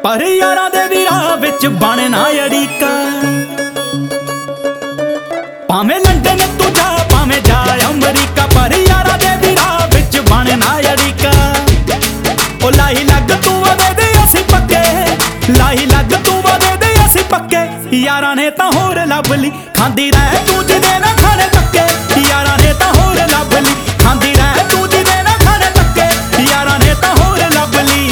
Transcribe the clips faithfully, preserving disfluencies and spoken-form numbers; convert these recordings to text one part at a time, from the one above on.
पर यारां दे भी राह विच बनना अड़ीका। भावें लंडन तू जा भावें जा अमरीका, पर यारां दे भी राह विच बनना अड़ीका। ओ लाही लग तू वदे दे असीं पक्के, लाही लग तू वदे दे असीं पक्के। यारां ने तां होर लभ लई खांदी रह तू जिदे ना खाणे धक्के। यारां ने तां होर लभ लई खांदी रह तू जिदे ना खाणे धक्के। यारां ने तां होर लभ लई।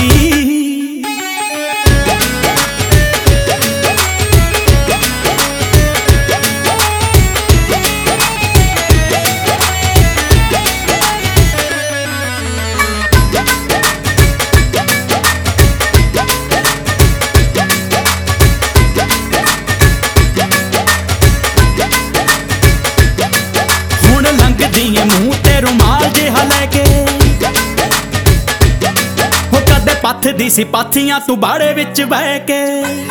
मूंह ते रुमाल जिहा लैके हो कदे पथदी सी पाथियां तू बाड़े विच बह के।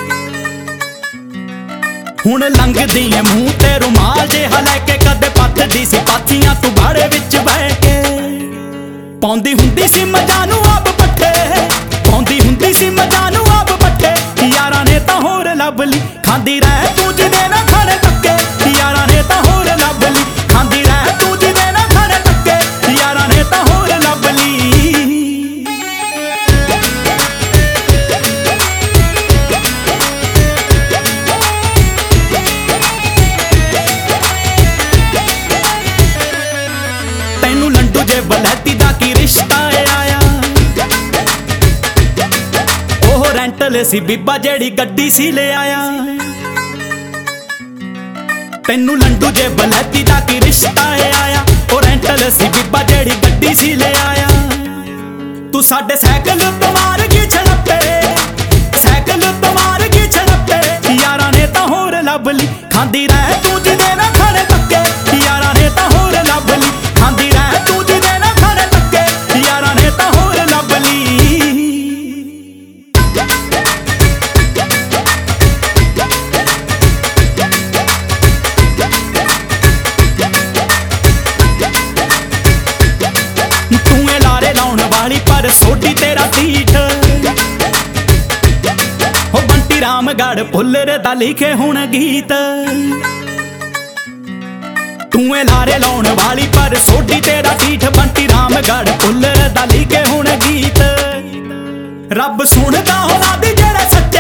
हुण लंघदी ऐ मूंह ते रुमाल जिहा लैके, कदे पथदी सी पाथियां तू बाड़े विच बह के। पौंदी हुंदी सी मजां नूं आब पट्ठे, पौंदी हुंदी सी मजां नूं आब पट्ठे। यारां ने तां होर लभ लई खांदी रह तू जिदे ना खाणे धक्के। यारां ने तां होर लभ लई खांदी रह तू जिदे ना खाणे धक्के। यारां ने तां होर लभ लई। तैनू लंडू जे बलैती दा की रिश्ता आया, ओह रेंटल सी बीबा जेड़ी गड्डी सी ले आया। तैनू लंडू जे बलैती दा की रिश्ता आया, ओ रेंटल सी बीबा जेड़ी गड्डी सी ले आया। तू साडे साइकिल तो मार की छड़प्पे, साइकिल तो मार की छड़प्पे। यारां ने तां होर लभ लई खांदी रह तू जिदे ना खाणे धक्के। यारां ने तां होर लभ लई खांदी रह तू जिदे ना खाणे धक्के। यारां ने तां होर लभ लई। पर सोडी तेरा सीठ हो बंटी रामगढ़ भुल्लर दा लिखे हुण गीत। तू ए लारे लाउण वाली पर सोडी तेरा सीठ, बंटी रामगढ़ भुल्लर दा लिखे हुण गीत। रब सुणदा होना दी जेड़े सच्चे